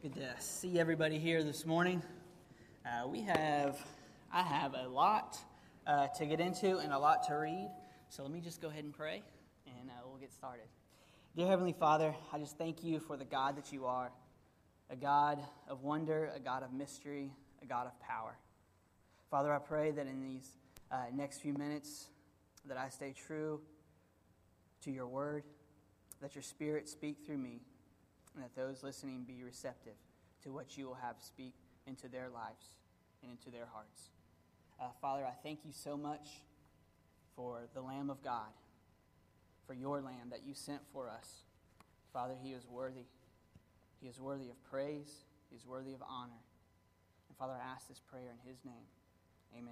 Good to see everybody here this morning. I have a lot to get into and a lot to read. So let me just go ahead and pray, and we'll get started. Dear Heavenly Father, I just thank you for the God that you are, a God of wonder, a God of mystery, a God of power. Father, I pray that in these next few minutes that I stay true to your word, that your Spirit speak through me, and that those listening be receptive to what you will have speak into their lives and into their hearts. Father, I thank you so much for the Lamb of God, for your Lamb that you sent for us. Father, he is worthy. He is worthy of praise. He is worthy of honor. And Father, I ask this prayer in his name. Amen.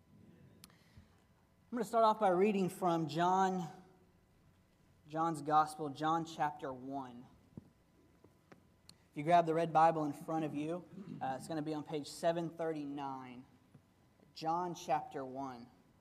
I'm going to start off by reading from John's Gospel, John chapter 1. If you grab the red Bible in front of you, it's going to be on page 739. John chapter 1.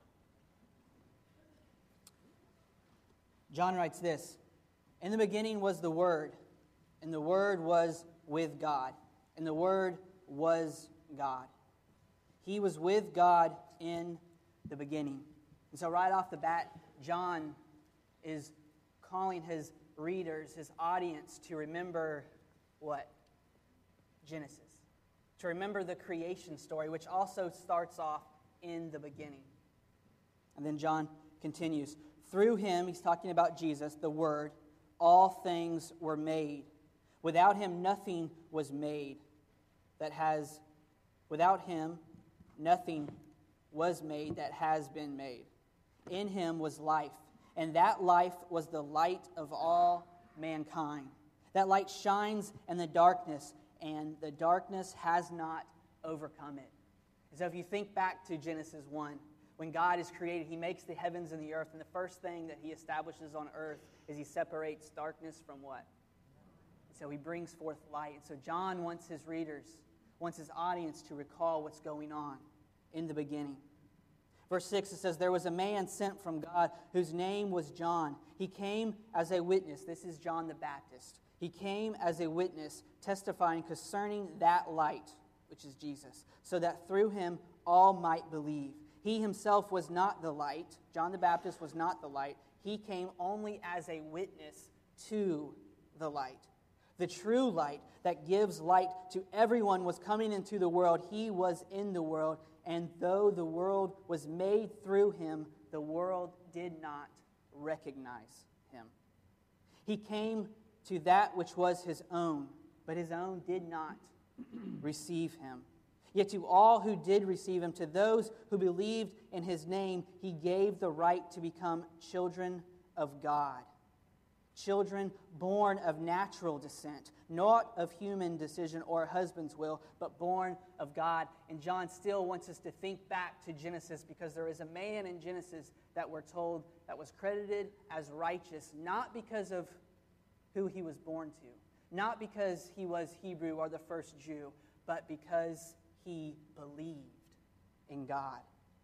John writes this: "In the beginning was the Word, and the Word was with God, and the Word was God. He was with God in the beginning." And so right off the bat, John is calling his readers, his audience, to remember what? Genesis. To remember the creation story, which also starts off in the beginning. And then John continues. Through him, he's talking about Jesus, the Word, all things were made. Without him, nothing was made. Without him, nothing was made that has been made. In him was life, and that life was the light of all mankind. That light shines in the darkness, and the darkness has not overcome it. So if you think back to Genesis 1, when God is created, he makes the heavens and the earth, and the first thing that he establishes on earth is he separates darkness from what? So he brings forth light. And so John wants his readers, wants his audience to recall what's going on in the beginning. Verse 6, it says, "There was a man sent from God whose name was John. He came as a witness." This is John the Baptist. "He came as a witness, testifying concerning that light," which is Jesus, "so that through him all might believe. He himself was not the light." John the Baptist was not the light. He came only as a witness to the light. "The true light that gives light to everyone was coming into the world. He was in the world, and though the world was made through him, the world did not recognize him. He came to that which was his own, but his own did not receive him. Yet to all who did receive him, to those who believed in his name, he gave the right to become children of God. Children born of natural descent, not of human decision or a husband's will, but born of God." And John still wants us to think back to Genesis, because there is a man in Genesis that we're told that was credited as righteous, not because of who he was born to, not because he was Hebrew or the first Jew, but because he believed in God.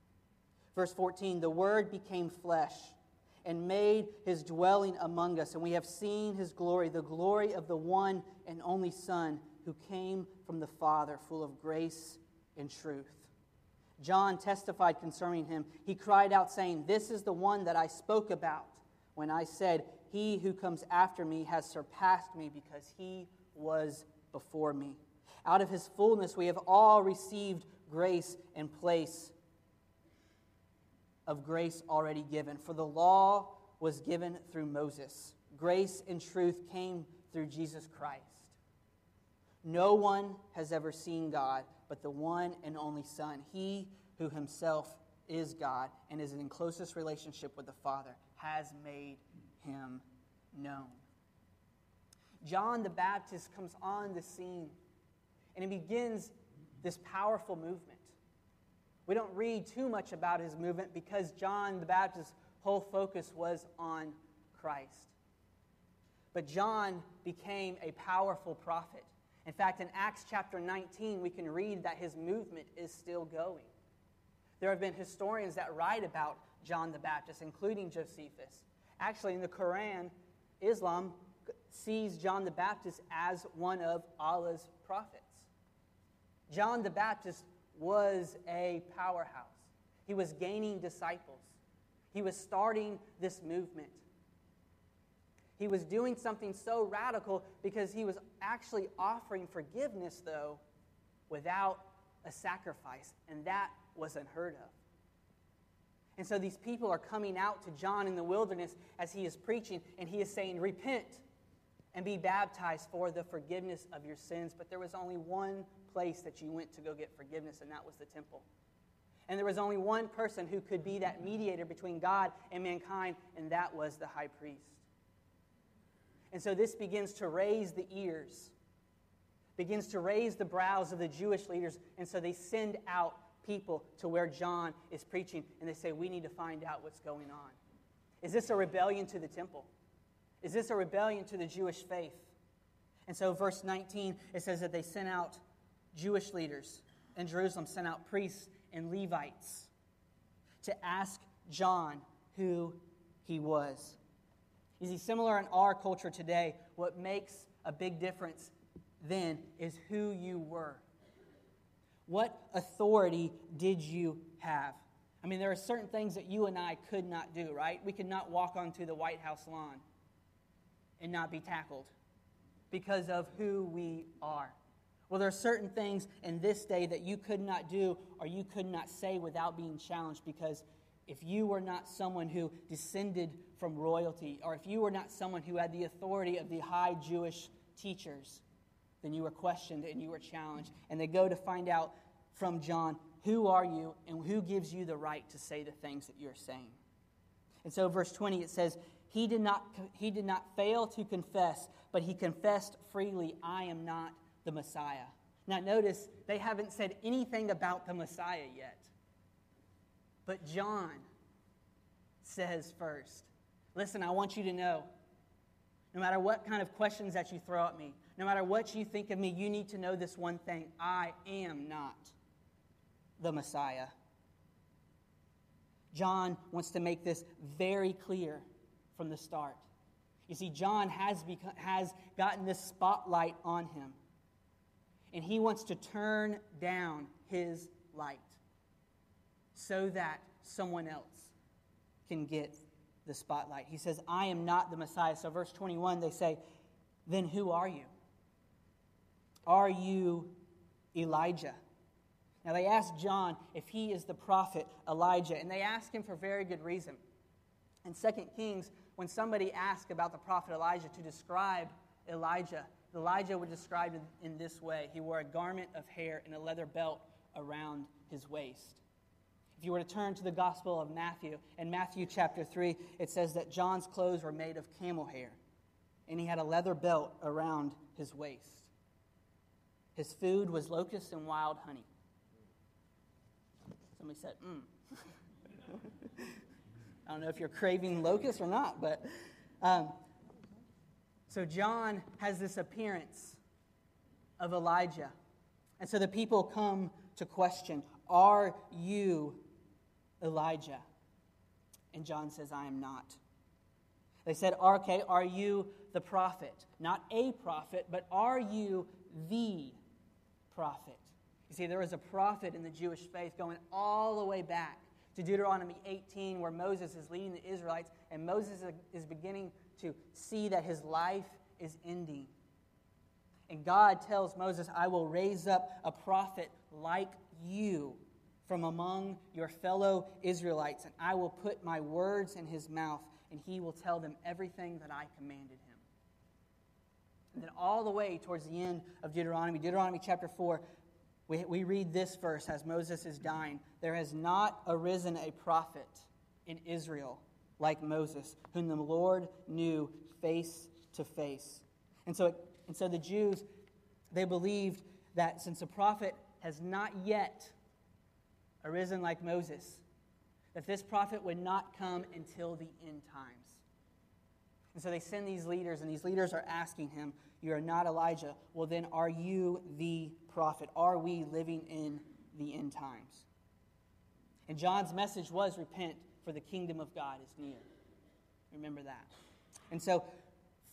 Verse 14, "The Word became flesh and made his dwelling among us, and we have seen his glory, the glory of the one and only Son who came from the Father, full of grace and truth." John testified concerning him. He cried out, saying, "This is the one that I spoke about when I said, 'He who comes after me has surpassed me, because he was before me.' Out of his fullness we have all received grace in place of grace already given. For the law was given through Moses. Grace and truth came through Jesus Christ. No one has ever seen God but the one and only Son. He who himself is God and is in closest relationship with the Father has made him known." John the Baptist comes on the scene, and he begins this powerful movement. We don't read too much about his movement because John the Baptist's whole focus was on Christ. But John became a powerful prophet. In fact, in Acts chapter 19, we can read that his movement is still going. There have been historians that write about John the Baptist, including Josephus. Actually, in the Quran, Islam sees John the Baptist as one of Allah's prophets. John the Baptist was a powerhouse. He was gaining disciples. He was starting this movement. He was doing something so radical because he was actually offering forgiveness, though, without a sacrifice. And that was unheard of. And so these people are coming out to John in the wilderness as he is preaching, and he is saying, repent and be baptized for the forgiveness of your sins. But there was only one place that you went to go get forgiveness, and that was the temple. And there was only one person who could be that mediator between God and mankind, and that was the high priest. And so this begins to raise the ears, begins to raise the brows of the Jewish leaders, and so they send out people to where John is preaching, and they say, we need to find out what's going on. Is this a rebellion to the temple? Is this a rebellion to the Jewish faith? And so verse 19, it says that they sent out Jewish leaders, and Jerusalem sent out priests and Levites to ask John who he was. You see, similar in our culture today, what makes a big difference then is who you were. What authority did you have? I mean, there are certain things that you and I could not do, right? We could not walk onto the White House lawn and not be tackled because of who we are. Well, there are certain things in this day that you could not do or you could not say without being challenged, because if you were not someone who descended from royalty, or if you were not someone who had the authority of the high Jewish teachers, then you were questioned and you were challenged. And they go to find out from John, who are you and who gives you the right to say the things that you're saying? And so verse 20, it says, he did not fail to confess, but he confessed freely, I am not the Messiah. Now notice, they haven't said anything about the Messiah yet. But John says first, listen, I want you to know, no matter what kind of questions that you throw at me, no matter what you think of me, you need to know this one thing. I am not the Messiah. John wants to make this very clear from the start. You see, John has gotten this spotlight on him. And he wants to turn down his light so that someone else can get the spotlight. He says, I am not the Messiah. So verse 21, they say, then who are you? Are you Elijah? Now they ask John if he is the prophet Elijah, and they ask him for very good reason. In 2 Kings, when somebody asked about the prophet Elijah to describe Elijah would describe it in this way. He wore a garment of hair and a leather belt around his waist. If you were to turn to the Gospel of Matthew, in Matthew chapter 3, it says that John's clothes were made of camel hair, and he had a leather belt around his waist. His food was locusts and wild honey. Somebody said, I don't know if you're craving locusts or not, but... So John has this appearance of Elijah. And so the people come to question, are you Elijah? And John says, I am not. They said, okay, are you the prophet? Not a prophet, but are you the prophet? You see, there was a prophet in the Jewish faith going all the way back to Deuteronomy 18, where Moses is leading the Israelites, and Moses is beginning to see that his life is ending. And God tells Moses, I will raise up a prophet like you from among your fellow Israelites, and I will put my words in his mouth, and he will tell them everything that I commanded him. And then all the way towards the end of Deuteronomy chapter 4, we read this verse as Moses is dying. There has not arisen a prophet in Israel like Moses, whom the Lord knew face to face. And so the Jews, they believed that since a prophet has not yet arisen like Moses, that this prophet would not come until the end times. And so they send these leaders, and these leaders are asking him, you are not Elijah. Well, then are you the prophet? Are we living in the end times? And John's message was, repent, for the kingdom of God is near. Remember that. And so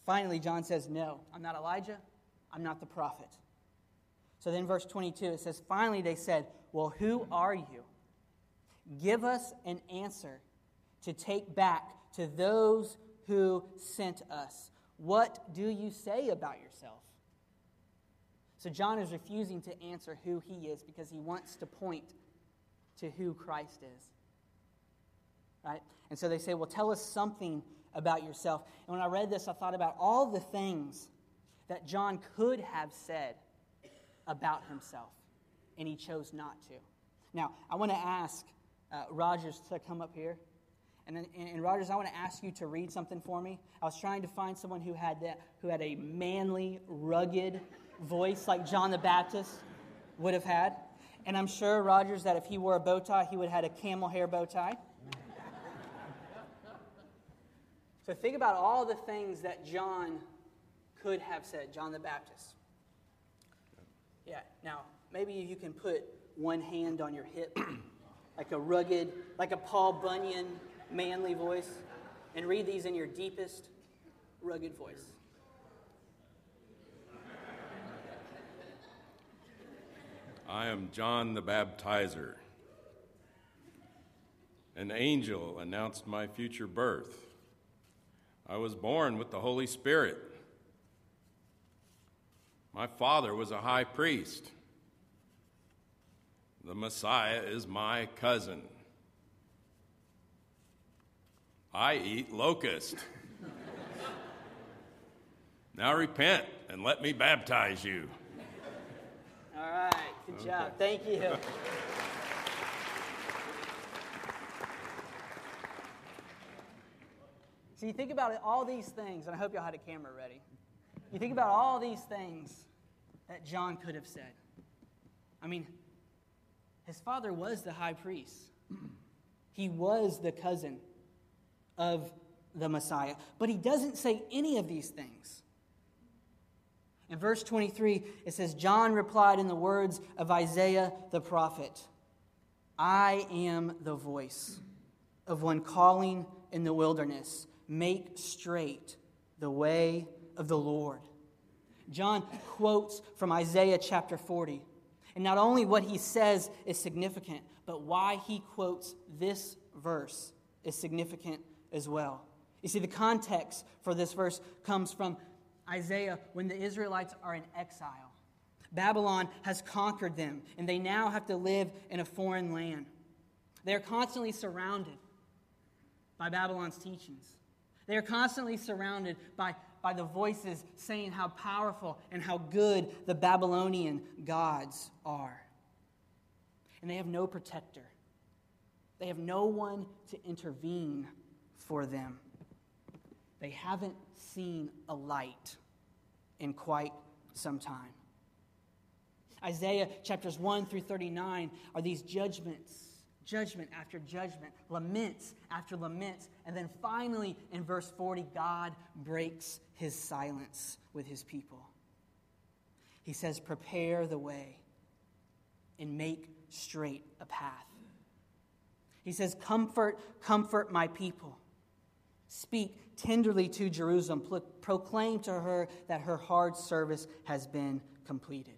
Finally, John says, no, I'm not Elijah. I'm not the prophet. So then verse 22, it says, finally they said, well, who are you? Give us an answer to take back to those who sent us. What do you say about yourself? So John is refusing to answer who he is because he wants to point to who Christ is. Right? And so they say, well, tell us something about yourself. And when I read this, I thought about all the things that John could have said about himself, and he chose not to. Now, I want to ask Rogers to come up here. And Rogers, I want to ask you to read something for me. I was trying to find someone who had a manly, rugged voice like John the Baptist would have had. And I'm sure, Rogers, that if he wore a bow tie, he would have had a camel hair bow tie. So think about all the things that John could have said, John the Baptist. Yeah, now, maybe you can put one hand on your hip, like a rugged, like a Paul Bunyan manly voice, and read these in your deepest, rugged voice. I am John the Baptizer. An angel announced my future birth. I was born with the Holy Spirit. My father was a high priest. The Messiah is my cousin. I eat locust. Now repent and let me baptize you. All right, good job. Thank you. So you think about all these things, and I hope y'all had a camera ready. You think about all these things that John could have said. I mean, his father was the high priest. He was the cousin of the Messiah. But he doesn't say any of these things. In verse 23, it says, John replied in the words of Isaiah the prophet, I am the voice of one calling in the wilderness, make straight the way of the Lord. John quotes from Isaiah chapter 40. And not only what he says is significant, but why he quotes this verse is significant as well. You see, the context for this verse comes from Isaiah when the Israelites are in exile. Babylon has conquered them, and they now have to live in a foreign land. They are constantly surrounded by Babylon's teachings. They are constantly surrounded by the voices saying how powerful and how good the Babylonian gods are. And they have no protector. They have no one to intervene for them. They haven't seen a light in quite some time. Isaiah chapters 1 through 39 are these judgments, judgment after judgment, laments after laments, and then finally in verse 40, God breaks his silence with his people. He says, prepare the way and make straight a path. He says, comfort my people. Speak tenderly to Jerusalem. Proclaim to her that her hard service has been completed.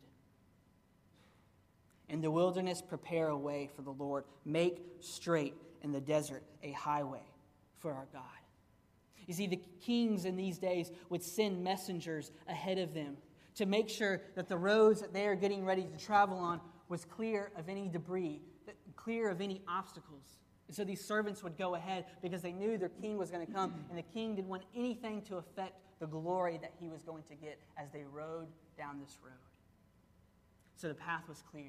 In the wilderness, prepare a way for the Lord. Make straight in the desert a highway for our God. You see, the kings in these days would send messengers ahead of them to make sure that the roads that they are getting ready to travel on was clear of any debris, clear of any obstacles. And so these servants would go ahead because they knew their king was going to come, and the king didn't want anything to affect the glory that he was going to get as they rode down this road. So the path was clear.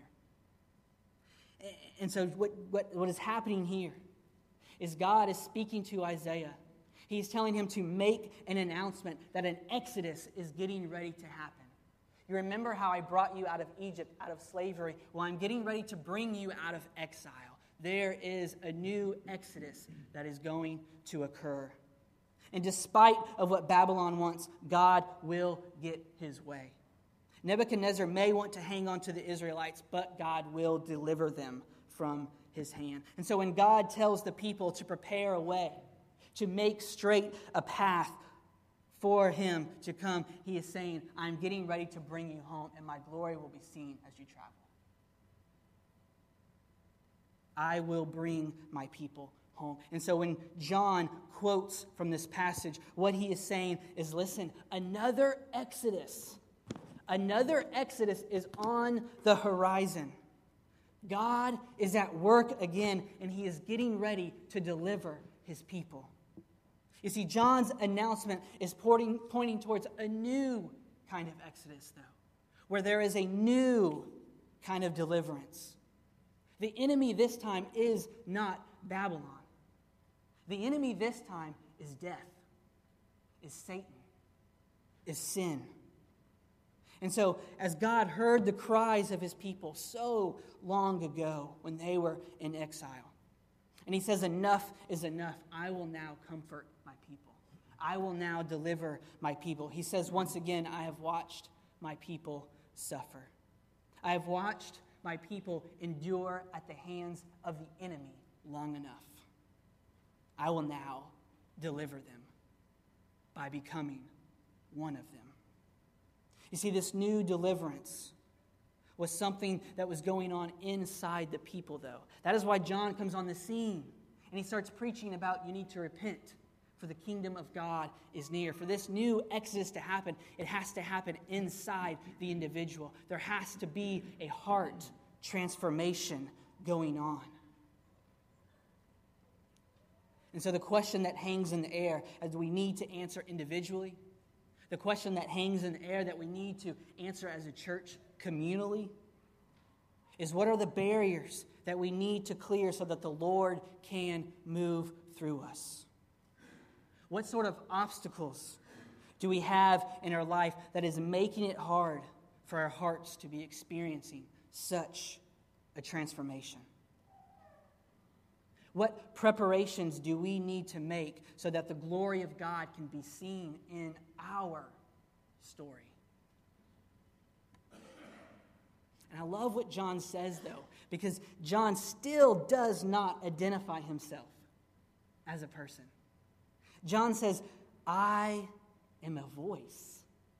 And so what is happening here is God is speaking to Isaiah. He's telling him to make an announcement that an exodus is getting ready to happen. You remember how I brought you out of Egypt, out of slavery? Well, I'm getting ready to bring you out of exile. There is a new exodus that is going to occur. And despite of what Babylon wants, God will get his way. Nebuchadnezzar may want to hang on to the Israelites, but God will deliver them from his hand. And so when God tells the people to prepare a way, to make straight a path for him to come, he is saying, I'm getting ready to bring you home, and my glory will be seen as you travel. I will bring my people home. And so when John quotes from this passage, what he is saying is, listen, another Exodus is on the horizon. God is at work again, and he is getting ready to deliver his people. You see, John's announcement is pointing towards a new kind of Exodus, though, where there is a new kind of deliverance. The enemy this time is not Babylon. The enemy this time is death, is Satan, is sin. And so, as God heard the cries of his people so long ago when they were in exile, and he says, enough is enough, I will now comfort my people. I will now deliver my people. He says once again, I have watched my people suffer. I have watched my people endure at the hands of the enemy long enough. I will now deliver them by becoming one of them. You see, this new deliverance was something that was going on inside the people, though. That is why John comes on the scene, and he starts preaching about you need to repent, for the kingdom of God is near. For this new exodus to happen, it has to happen inside the individual. There has to be a heart transformation going on. And so the question that hangs in the air, as we need to answer individually, the question that hangs in the air that we need to answer as a church communally, is what are the barriers that we need to clear so that the Lord can move through us? What sort of obstacles do we have in our life that is making it hard for our hearts to be experiencing such a transformation? What preparations do we need to make so that the glory of God can be seen in our story? And I love what John says, though, because John still does not identify himself as a person. John says, I am a voice.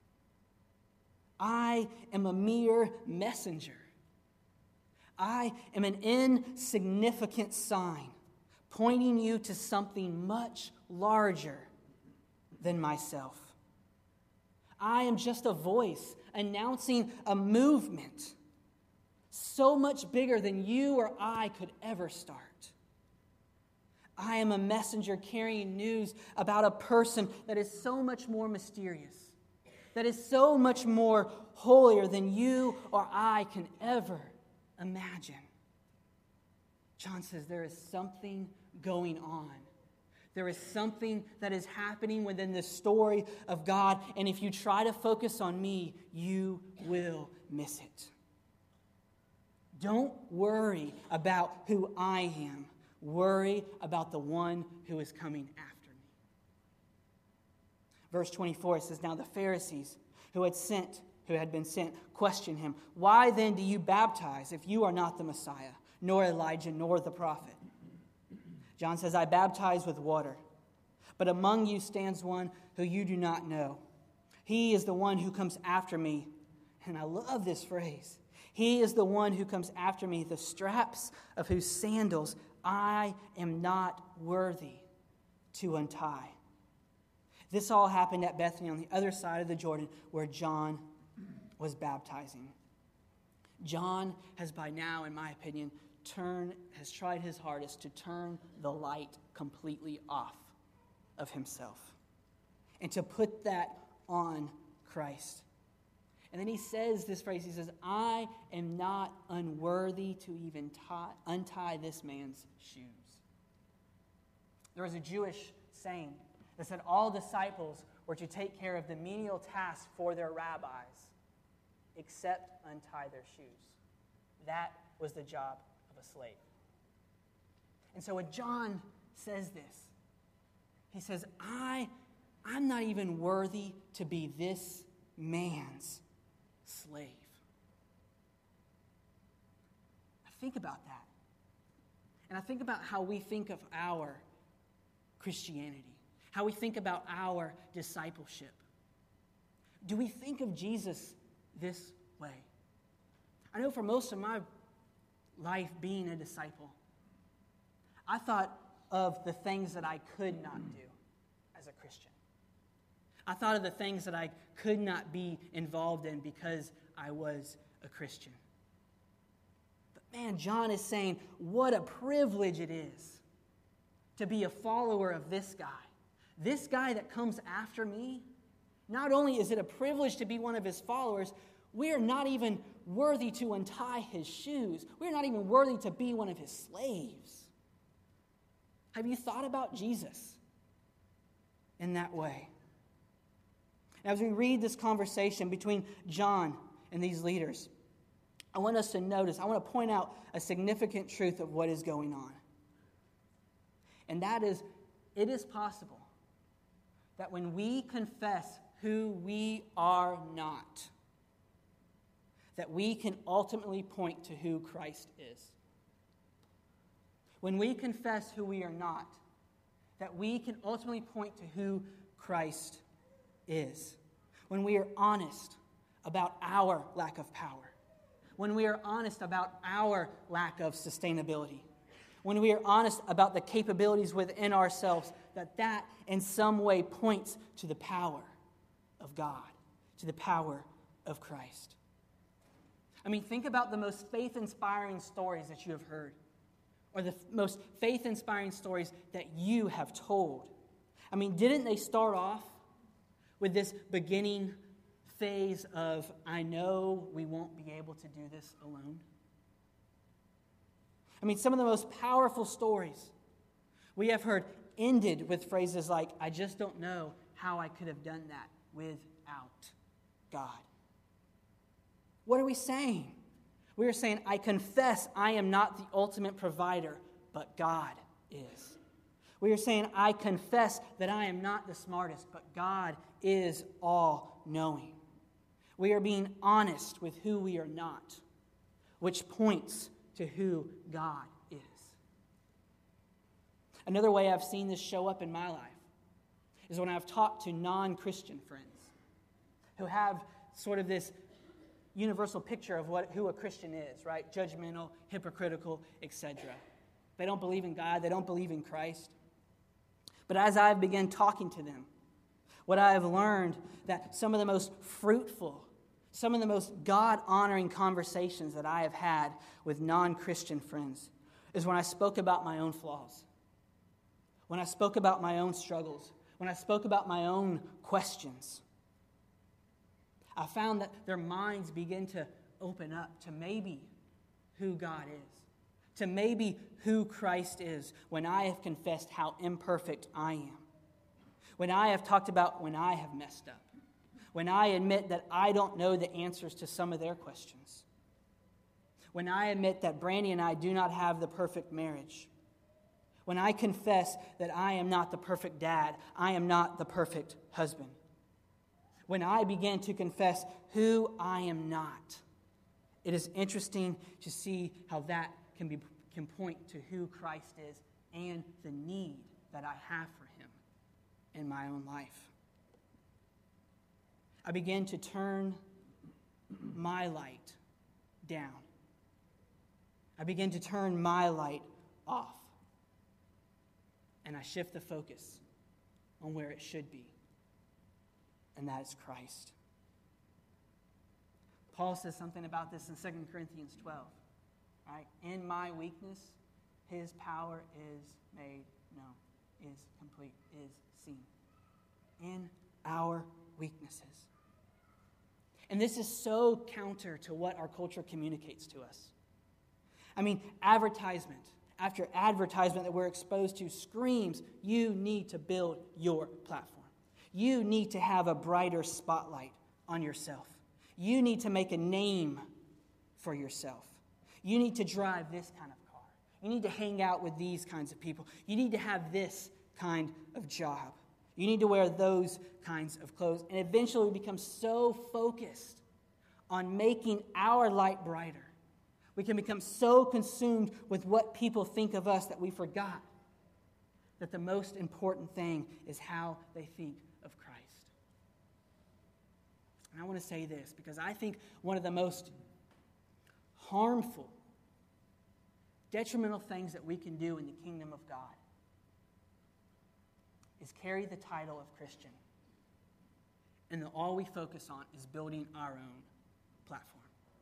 I am a mere messenger. I am an insignificant sign pointing you to something much larger than myself. I am just a voice announcing a movement so much bigger than you or I could ever start. I am a messenger carrying news about a person that is so much more mysterious, that is so much more holier than you or I can ever imagine. John says there is something going on. There is something that is happening within the story of God, and if you try to focus on me, you will miss it. Don't worry about who I am. Worry about the one who is coming after me. Verse 24 says, now the Pharisees who had been sent questioned him, why then do you baptize if you are not the Messiah, nor Elijah, nor the prophet? John says, I baptize with water, but among you stands one who you do not know. He is the one who comes after me. And I love this phrase. He is the one who comes after me, the straps of whose sandals I am not worthy to untie. This all happened at Bethany on the other side of the Jordan where John was baptizing. John has by now, in my opinion, has tried his hardest to turn the light completely off of himself and to put that on Christ. And then he says this phrase, he says, I am not unworthy to even untie this man's shoes. There was a Jewish saying that said all disciples were to take care of the menial tasks for their rabbis, except untie their shoes. That was the job of a slave. And so when John says this, he says, I'm not even worthy to be this man's slave. I think about that. And I think about how we think of our Christianity. how we think about our discipleship. Do we think of Jesus this way? I know for most of my life being a disciple, I thought of the things that I could not do as a Christian. I thought of the things that I could not be involved in because I was a Christian. But man, John is saying, what a privilege it is to be a follower of this guy. This guy that comes after me. Not only is it a privilege to be one of his followers, we are not even worthy to untie his shoes. We are not even worthy to be one of his slaves. Have you thought about Jesus in that way? As we read this conversation between John and these leaders, I want us to notice, I want to point out a significant truth of what is going on. And that is, it is possible that when we confess who we are not, that we can ultimately point to who Christ is. When we confess who we are not, that we can ultimately point to who Christ is. When we are honest about our lack of power. When we are honest about our lack of sustainability. When we are honest about the capabilities within ourselves, that in some way points to the power of God, to the power of Christ. I mean, think about the most faith-inspiring stories that you have heard, or the most faith-inspiring stories that you have told. I mean, didn't they start off with this beginning phase of, I know we won't be able to do this alone? I mean, some of the most powerful stories we have heard ended with phrases like, I just don't know how I could have done that without God. What are we saying? We are saying, I confess I am not the ultimate provider, but God is. We are saying, I confess that I am not the smartest, but God is all-knowing. We are being honest with who we are not, which points to who God is. Another way I've seen this show up in my life is when I've talked to non-Christian friends who have sort of this universal picture of who a Christian is, right? Judgmental, hypocritical, etc. They don't believe in God. They don't believe in Christ. But as I've begun talking to them, what I have learned that some of the most fruitful, some of the most God-honoring conversations that I have had with non-Christian friends is when I spoke about my own flaws, when I spoke about my own struggles, when I spoke about my own questions. I found that their minds begin to open up to maybe who God is, to maybe who Christ is when I have confessed how imperfect I am, when I have talked about when I have messed up, when I admit that I don't know the answers to some of their questions, when I admit that Brandy and I do not have the perfect marriage, when I confess that I am not the perfect dad, I am not the perfect husband, when I begin to confess who I am not. It is interesting to see how that can point to who Christ is and the need that I have for him in my own life. I begin to turn my light down. I begin to turn my light off. And I shift the focus on where it should be. And that is Christ. Paul says something about this in 2 Corinthians 12. Right? In my weakness, his power is made known, is complete, is seen. In our weaknesses. And this is so counter to what our culture communicates to us. I mean, advertisement after advertisement that we're exposed to screams, you need to build your platform. You need to have a brighter spotlight on yourself. You need to make a name for yourself. You need to drive this kind of car. You need to hang out with these kinds of people. You need to have this kind of job. You need to wear those kinds of clothes. And eventually we become so focused on making our light brighter. We can become so consumed with what people think of us that we forgot that the most important thing is how they think of Christ. And I want to say this because I think one of the most harmful, detrimental things that we can do in the kingdom of God is carry the title of Christian, and then all we focus on is building our own platform,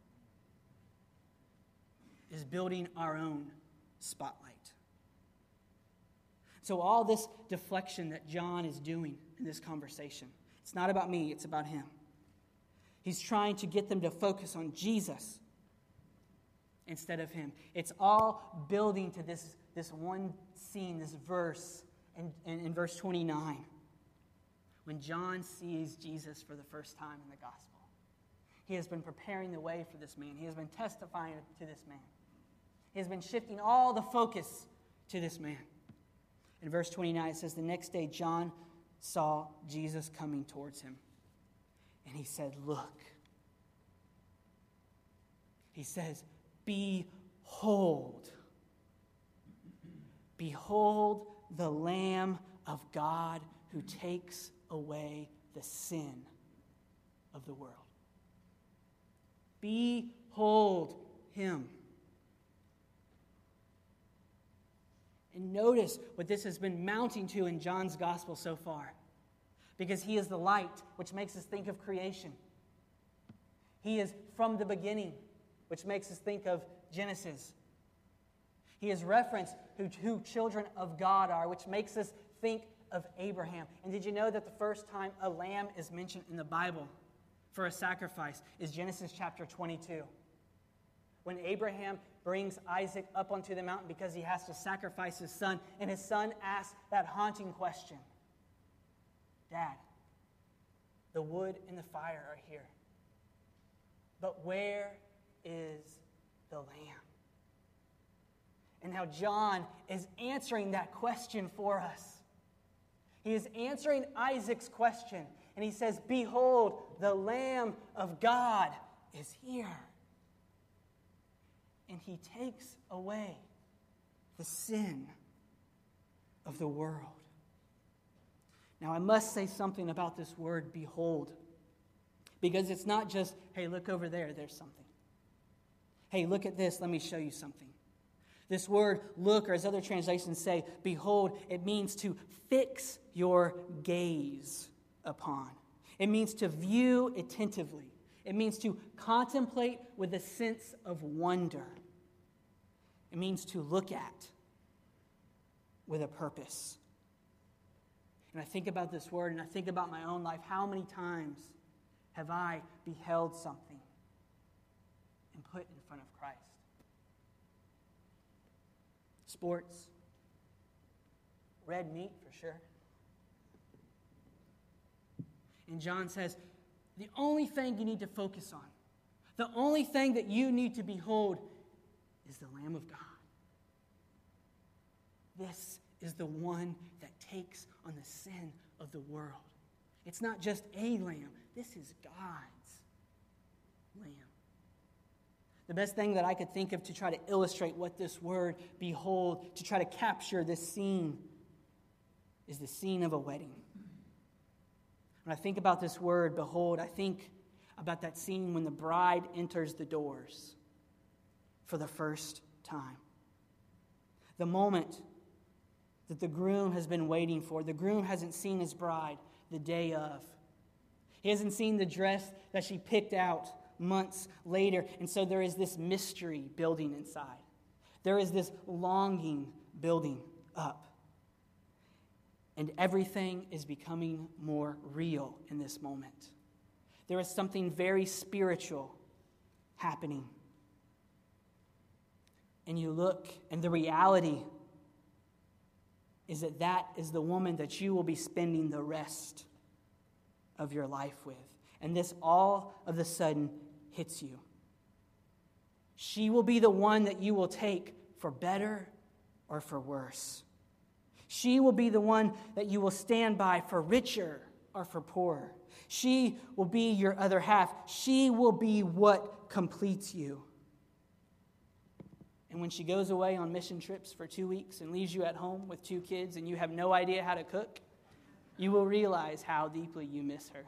is building our own spotlight. So all this deflection that John is doing in this conversation, it's not about me, it's about him. He's trying to get them to focus on Jesus instead of him. It's all building to this one scene, this verse in verse 29, when John sees Jesus for the first time in the gospel. He has been preparing the way for this man. He has been testifying to this man. He has been shifting all the focus to this man. In verse 29, it says, the next day John saw Jesus coming towards him, and he said, look. He says, behold. Behold the Lamb of God who takes away the sin of the world. Behold him. And notice what this has been mounting to in John's gospel so far. Because he is the light, which makes us think of creation. He is from the beginning, which makes us think of Genesis. He is referenced who children of God are, which makes us think of Abraham. And did you know that the first time a lamb is mentioned in the Bible for a sacrifice is Genesis chapter 22? When Abraham brings Isaac up onto the mountain because he has to sacrifice his son, and his son asks that haunting question, Dad, the wood and the fire are here, but where is the lamb? And how John is answering that question for us. He is answering Isaac's question, and he says, behold, the Lamb of God is here. And he takes away the sin of the world. Now, I must say something about this word, behold, because it's not just, hey, look over there, there's something. Hey, look at this, let me show you something. This word, look, or as other translations say, behold, it means to fix your gaze upon. It means to view attentively. It means to contemplate with a sense of wonder. It means to look at with a purpose. And I think about this word, and I think about my own life. How many times have I beheld something and put in front of Christ? Sports, red meat for sure. And John says, the only thing you need to focus on, the only thing that you need to behold is the Lamb of God. This is the one that takes on the sin of the world. It's not just a lamb. This is God's lamb. The best thing that I could think of to try to illustrate what this word, behold, to try to capture this scene is the scene of a wedding. When I think about this word, behold, I think about that scene when the bride enters the doors for the first time. The moment that the groom has been waiting for. The groom hasn't seen his bride the day of. He hasn't seen the dress that she picked out months later. And so there is this mystery building inside. There is this longing building up. And everything is becoming more real in this moment. There is something very spiritual happening. And you look, and the reality is that that is the woman that you will be spending the rest of your life with. And this all of a sudden hits you. She will be the one that you will take for better or for worse. She will be the one that you will stand by for richer or for poorer. She will be your other half. She will be what completes you. And when she goes away on mission trips for 2 weeks and leaves you at home with 2 kids and you have no idea how to cook, you will realize how deeply you miss her.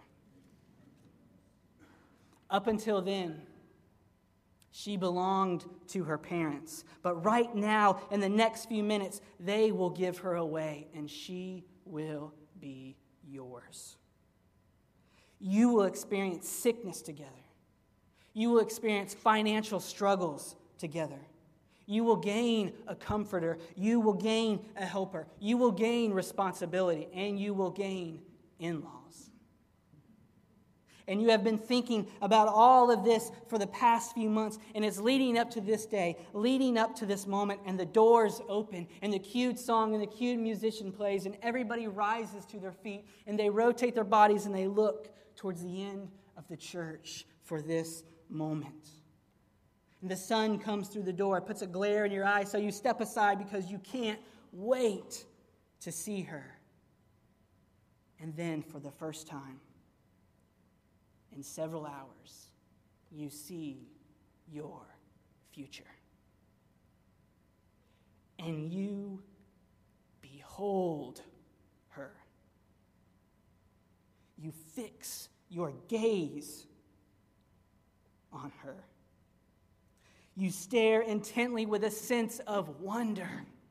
Up until then, she belonged to her parents. But right now, in the next few minutes, they will give her away, and she will be yours. You will experience sickness together. You will experience financial struggles together. You will gain a comforter. You will gain a helper. You will gain responsibility, and you will gain in-laws. And you have been thinking about all of this for the past few months, and it's leading up to this day, leading up to this moment, and the doors open, and the cued song and the cued musician plays, and everybody rises to their feet, and they rotate their bodies, and they look towards the end of the church for this moment. And the sun comes through the door, puts a glare in your eyes, so you step aside because you can't wait to see her. And then, for the first time in several hours, you see your future. And you behold her. You fix your gaze on her. You stare intently with a sense of wonder.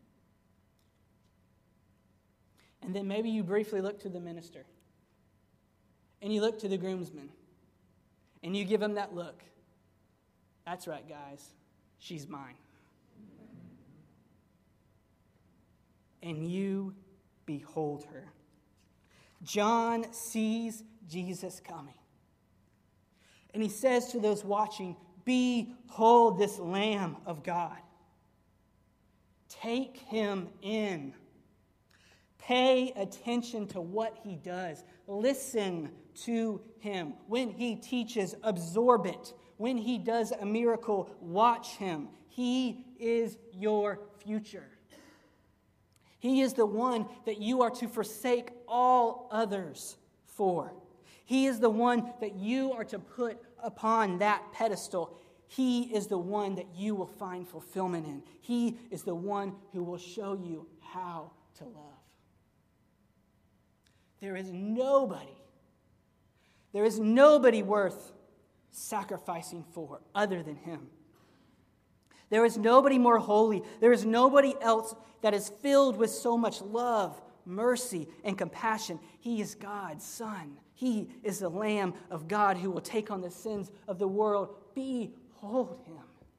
And then maybe you briefly look to the minister. And you look to the groomsmen. And you give them that look. That's right, guys. She's mine. And you behold her. John sees Jesus coming. And he says to those watching, "Behold this Lamb of God. Take him in. Pay attention to what he does. Listen to him. When he teaches, absorb it. When he does a miracle, watch him. He is your future. He is the one that you are to forsake all others for. He is the one that you are to put upon that pedestal. He is the one that you will find fulfillment in. He is the one who will show you how to love. There is nobody worth sacrificing for other than him. There is nobody more holy. There is nobody else that is filled with so much love, mercy, and compassion. He is God's Son. He is the Lamb of God who will take on the sins of the world. Behold him.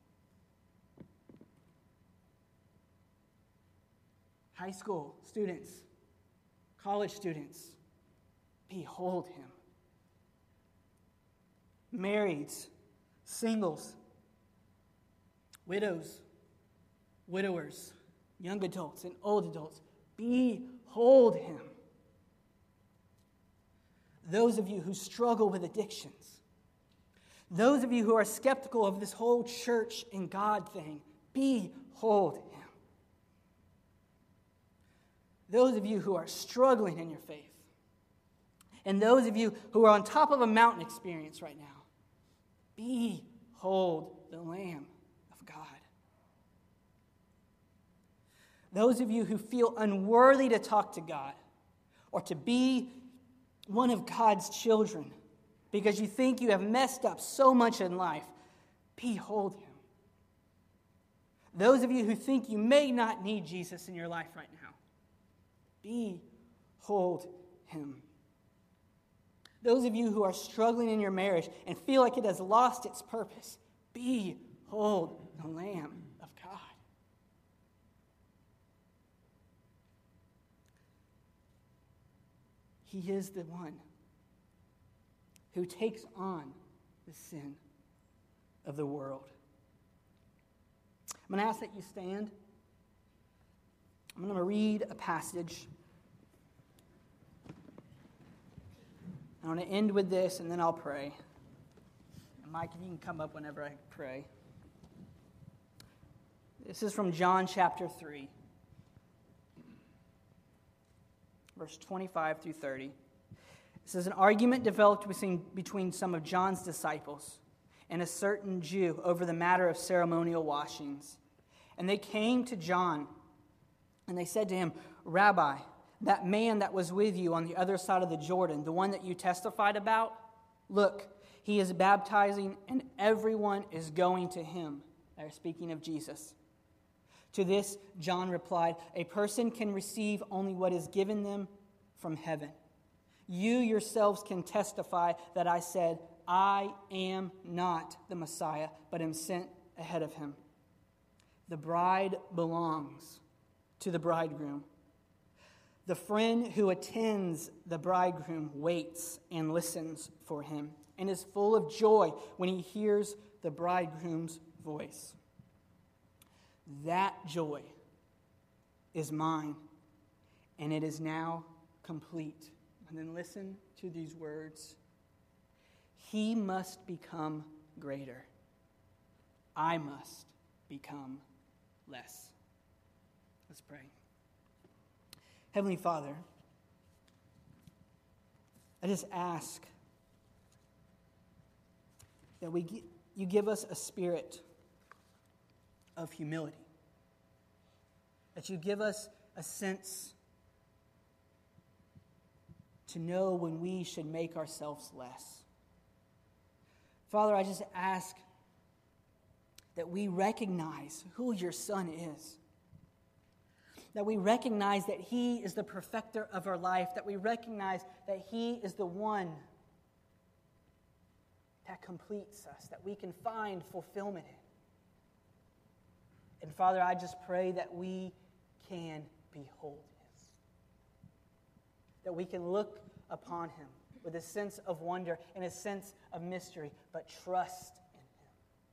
High school students, college students, behold him. Marrieds, singles, widows, widowers, young adults, and old adults, behold him. Those of you who struggle with addictions, those of you who are skeptical of this whole church and God thing, behold him. Those of you who are struggling in your faith, and those of you who are on top of a mountain experience right now, behold the Lamb of God. Those of you who feel unworthy to talk to God or to be one of God's children because you think you have messed up so much in life, behold him. Those of you who think you may not need Jesus in your life right now, behold him. Those of you who are struggling in your marriage and feel like it has lost its purpose, behold the Lamb of God. He is the one who takes on the sin of the world. I'm going to ask that you stand. I'm going to read a passage. I want to end with this, and then I'll pray. And Mike, if you can come up whenever I pray. This is from John chapter 3, verse 25 through 30. This is an argument developed between some of John's disciples and a certain Jew over the matter of ceremonial washings. And they came to John, and they said to him, Rabbi, that man that was with you on the other side of the Jordan, the one that you testified about, look, he is baptizing, and everyone is going to him. They're speaking of Jesus. To this, John replied, a person can receive only what is given them from heaven. You yourselves can testify that I said, I am not the Messiah, but am sent ahead of him. The bride belongs to the bridegroom. The friend who attends the bridegroom waits and listens for him and is full of joy when he hears the bridegroom's voice. That joy is mine, and it is now complete. And then listen to these words. He must become greater. I must become less. Let's pray. Heavenly Father, I just ask that you give us a spirit of humility, that you give us a sense to know when we should make ourselves less. Father, I just ask that we recognize who your Son is, that we recognize that he is the perfecter of our life, that we recognize that he is the one that completes us, that we can find fulfillment in. And Father, I just pray that we can behold him, that we can look upon him with a sense of wonder and a sense of mystery, but trust in him.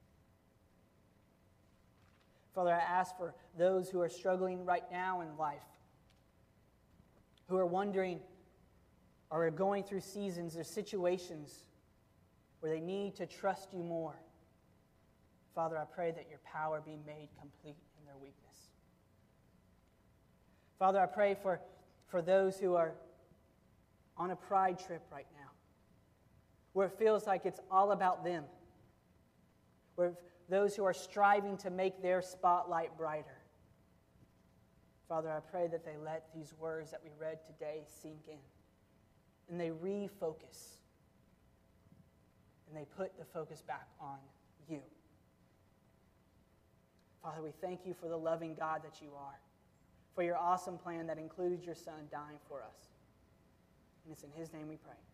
Father, I ask for those who are struggling right now in life, who are wondering or are going through seasons or situations where they need to trust you more. Father, I pray that your power be made complete in their weakness. Father, I pray for those who are on a pride trip right now, where it feels like it's all about them, where those who are striving to make their spotlight brighter. Father, I pray that they let these words that we read today sink in, and they refocus, and they put the focus back on you. Father, we thank you for the loving God that you are, for your awesome plan that includes your Son dying for us. And it's in his name we pray.